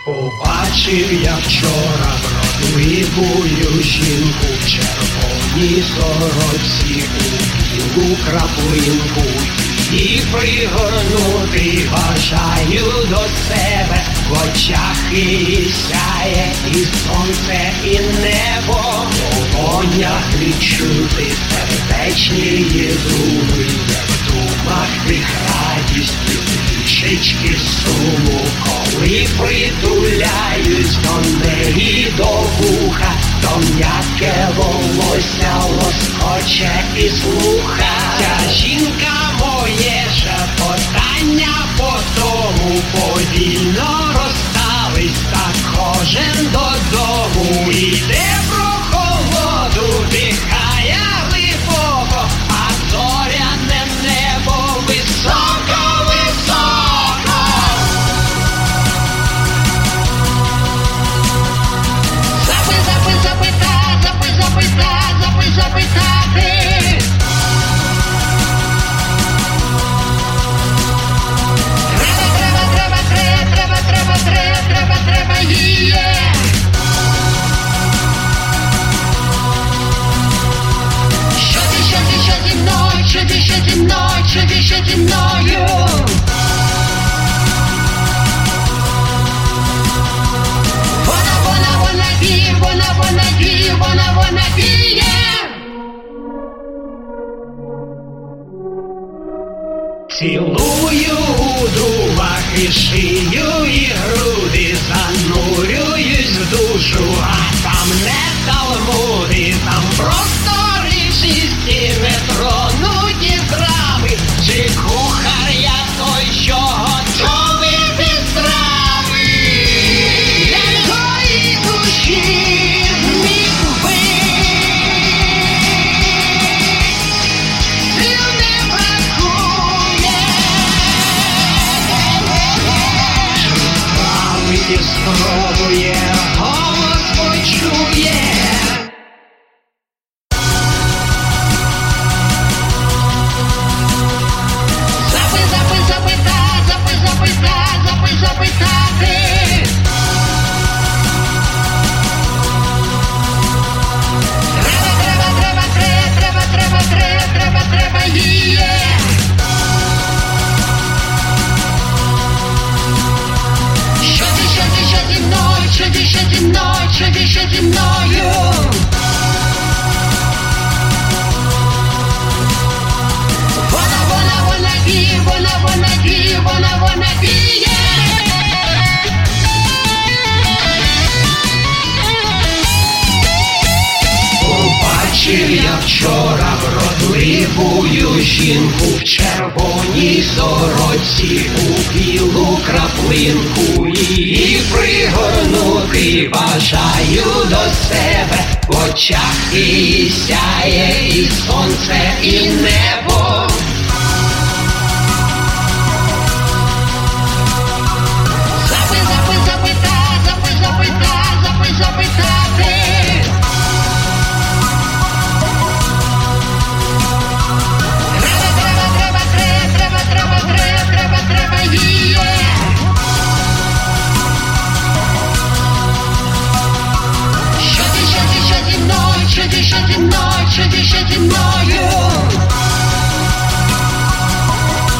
Побачив я вчора вродливую жінку в червоній сорочці, у білу краплинку. І пригорнути бажаю до себе, в очах її сяє і сонце, і небо. В долонях відчути сердечні її зуби, в думах тих радістю, трішечки суму. Коли притуляюсь до неї до вуха, то м'яке волосся лоскоче і слуха. Ця жінка моє шепотання потому повільно розстались, так кожен додому іде, прохолоду дихає глибоко, а зоряне небо високо, високо. Запитати. Треба її. Що зі мною, що зі мною? Вона діє. Цілую у дубах і шию, і груди, занурююсь в душу, а там не талмуди, там просто річисті, нетронуті страви, чи кухар я той, що готовий без страви. Якої душі зміг би, сил не бракує, і спробує, голос почує. Запитати. Треба її. Що зі мною, що зі мною? Вона діє. Побачив я вчора вродливую жінку в червоній сорочці, у білу краплинку. Її пригорнути бажаю до себе, в очах її сяє і сонце, і небо. Запитати. Треба її. Що зі мною, що зі мною?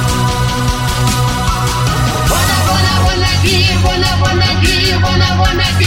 Вона діє.